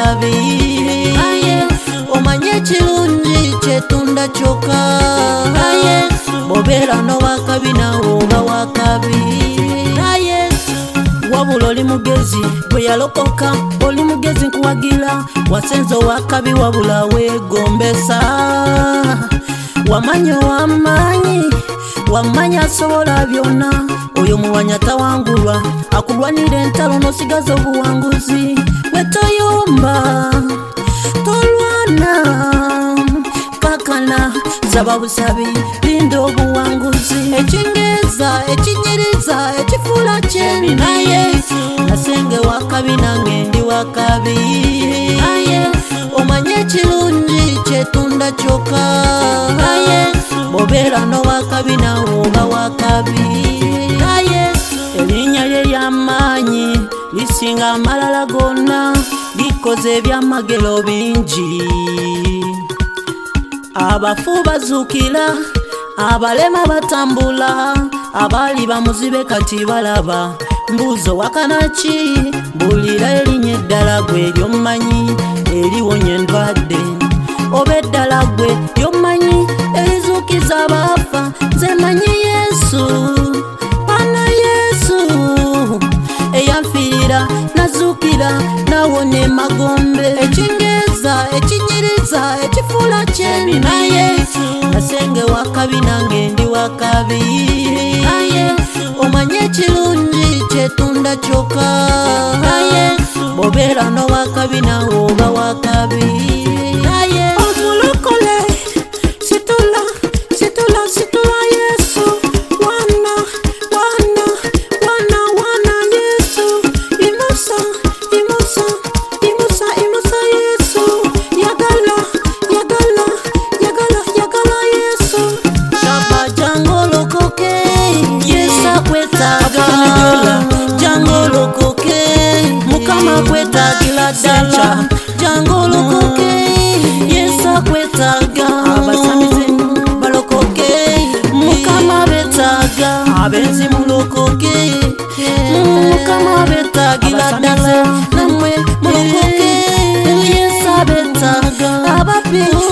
wakabi omanye kirungi kyetunda kyokka bobera no wakabi nawe oba wakabi wabula oli mugezi bwe yalokoka oli mugezi nkuwagira wasenze wakabi wabula wegombesa wamanya wamanya asobola byonna oyo muwanya tawangulwa akulwanira entalo nosigaza obuwanguzi wetoyomba tolwana kakana saba busabi linda obuwanguzi ekingeza ekinyiriza ekifuula kyemi naye nasenge wakabi nange ndi wakabi omanye ekirungi kyetunda kyokka bobera no wakabi nawe oba wakabi erinnya lye ly'amaanyi lisinga amalala gonna likoze ebyamagero bingi abafu bazuukira abalema batambula abaali bamuzibe kati balaba mbuzo wakanaki mbulira erinnya eddala gwe ly'omanyi eliwonya endwadde oba eddala gwe ly'omanyi erizuukiza abafa nze manyi Yesu pana Yesu eyanfiira nazuukira nawonya emagombe ekingeza ekinyiriza ekifuula kyemi naye nasenge wakabi nange ndi wakabi omanye ekirungi kyetunda kyokka bobera no wakabi nawe oba wakabi omulokole situla Yesu wana Yesu imusa Yesu yagala Yesu shaba jangolokoke Yesu akwetaga jangolokoke mukama akwetagira ddala jangolokoke Yesu akwetaga abasamize balokoke mukama betaga abenzi mulokoke mukama betagira ddala namwe mulokoke Yesu abetaga abapi